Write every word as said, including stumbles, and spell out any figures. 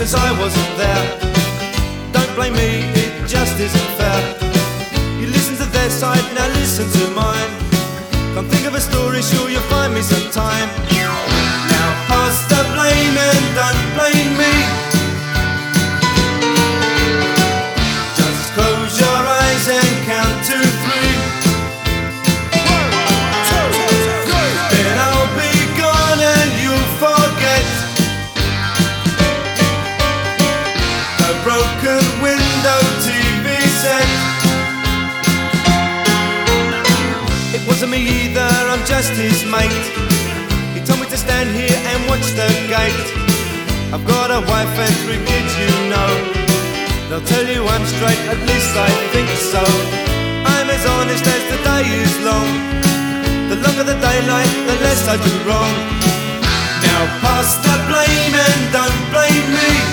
'cause I wasn't there. Don't blame me, it just isn't fair. You listen to their side, now listen to mine. Can't think of a story, sure you'll find me sometime. Now pass the blame and don't blame me. Just close your eyes and count to three. One, two, three. Then I'll be gone and you'll forget the broken window T V set. It wasn't me either, I'm just his mate. He told me to stand here and watch the gate. I've got a wife and three kids, you know. They'll tell you I'm straight, at least I think so. I'm as honest as the day is long. The longer the daylight, the less I do wrong. Now pass the blame and don't blame me.